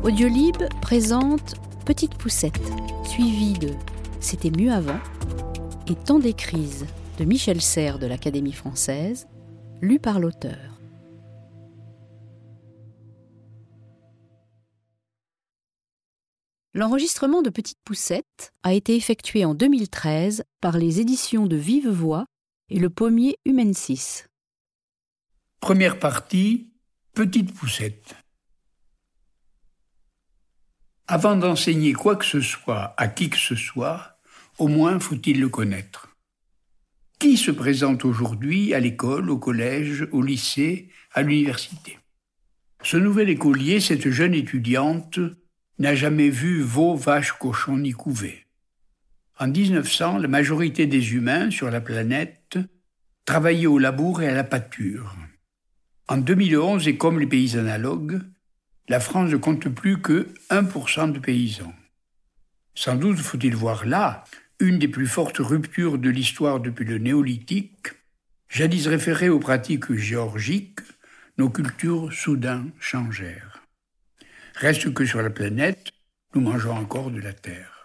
Audiolib présente Petite Poucette, suivie de C'était mieux avant et Temps des crises de Michel Serres de l'Académie française, lu par l'auteur. L'enregistrement de Petite Poucette a été effectué en 2013 par les éditions de Vive Voix et le pommier Humensis. Première partie, Petite Poucette. Avant d'enseigner quoi que ce soit à qui que ce soit, au moins faut-il le connaître. Qui se présente aujourd'hui à l'école, au collège, au lycée, à l'université? Ce nouvel écolier, cette jeune étudiante, n'a jamais vu veau, vache, cochon ni couvet. En 1900, la majorité des humains sur la planète travaillaient au labour et à la pâture. En 2011, et comme les pays analogues, la France ne compte plus que 1% de paysans. Sans doute faut-il voir là une des plus fortes ruptures de l'histoire depuis le néolithique. Jadis référées aux pratiques géorgiques, nos cultures soudain changèrent. Reste que sur la planète, nous mangeons encore de la terre.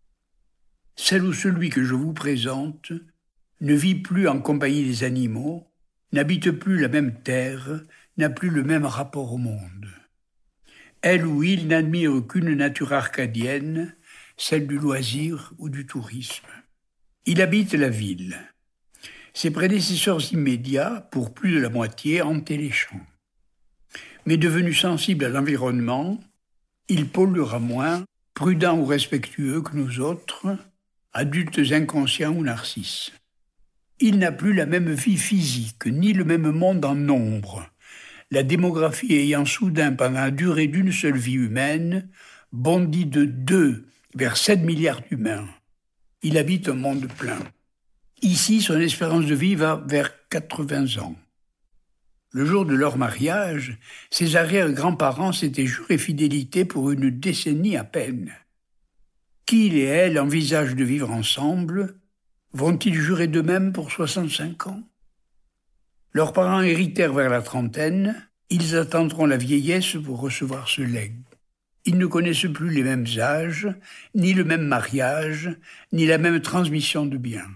Celle ou celui que je vous présente ne vit plus en compagnie des animaux, n'habite plus la même terre, n'a plus le même rapport au monde. Elle ou il n'admire qu'une nature arcadienne, celle du loisir ou du tourisme. Il habite la ville. Ses prédécesseurs immédiats, pour plus de la moitié, hantaient les champs. Mais devenu sensible à l'environnement, il polluera moins, prudent ou respectueux que nous autres, adultes inconscients ou narcisses. Il n'a plus la même vie physique, ni le même monde en nombre. La démographie ayant soudain, pendant la durée d'une seule vie humaine, bondi de 2 vers 7 milliards d'humains. Il habite un monde plein. Ici, son espérance de vie va vers 80 ans. Le jour de leur mariage, ses arrière-grands-parents s'étaient juré fidélité pour une décennie à peine. Qu'il et elle envisagent de vivre ensemble, vont-ils jurer d'eux-mêmes pour 65 ans? Leurs parents héritèrent vers la trentaine, ils attendront la vieillesse pour recevoir ce legs. Ils ne connaissent plus les mêmes âges, ni le même mariage, ni la même transmission de biens.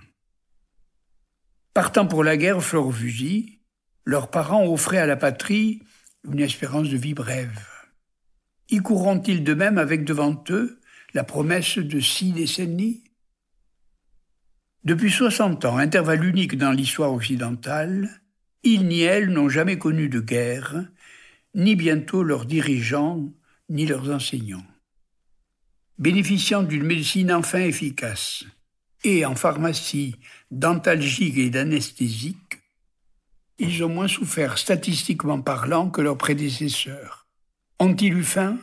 Partant pour la guerre fleur au fusil, leurs parents offraient à la patrie une espérance de vie brève. Y courront-ils de même avec devant eux la promesse de 6 décennies? Depuis 60 ans, intervalle unique dans l'histoire occidentale, ils ni elles n'ont jamais connu de guerre, ni bientôt leurs dirigeants, ni leurs enseignants. Bénéficiant d'une médecine enfin efficace, et en pharmacie, dentalgique et d'anesthésique, ils ont moins souffert statistiquement parlant que leurs prédécesseurs. Ont-ils eu faim?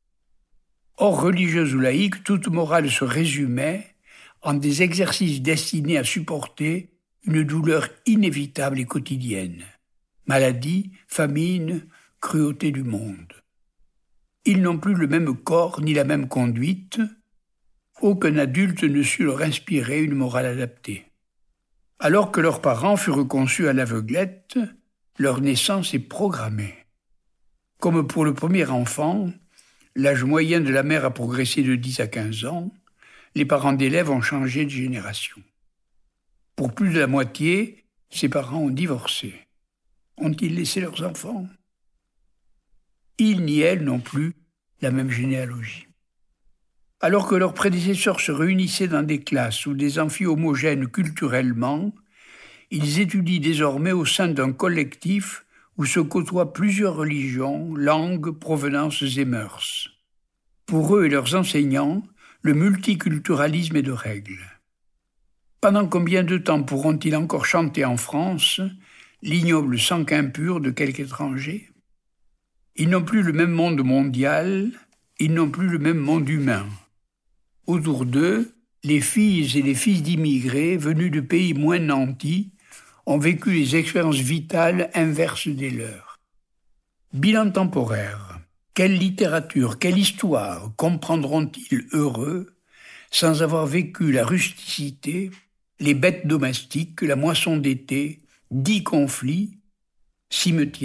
Or, religieuse ou laïque, toute morale se résumait en des exercices destinés à supporter une douleur inévitable et quotidienne. Maladie, famine, cruauté du monde. Ils n'ont plus le même corps ni la même conduite. Aucun adulte ne sut leur inspirer une morale adaptée. Alors que leurs parents furent conçus à l'aveuglette, leur naissance est programmée. Comme pour le premier enfant, l'âge moyen de la mère a progressé de 10 à 15 ans, les parents d'élèves ont changé de génération. Pour plus de la moitié, ses parents ont divorcé. Ont-ils laissé leurs enfants? Ils ni elles n'ont plus la même généalogie. Alors que leurs prédécesseurs se réunissaient dans des classes ou des amphis homogènes culturellement, ils étudient désormais au sein d'un collectif où se côtoient plusieurs religions, langues, provenances et mœurs. Pour eux et leurs enseignants, le multiculturalisme est de règle. Pendant combien de temps pourront-ils encore chanter en France l'ignoble sang impur de quelque étranger? Ils n'ont plus le même monde mondial, ils n'ont plus le même monde humain. Autour d'eux, les filles et les fils d'immigrés venus de pays moins nantis ont vécu les expériences vitales inverses des leurs. Bilan temporaire. Quelle littérature, quelle histoire comprendront-ils heureux sans avoir vécu la rusticité, les bêtes domestiques, la moisson d'été, 10 conflits, cimetières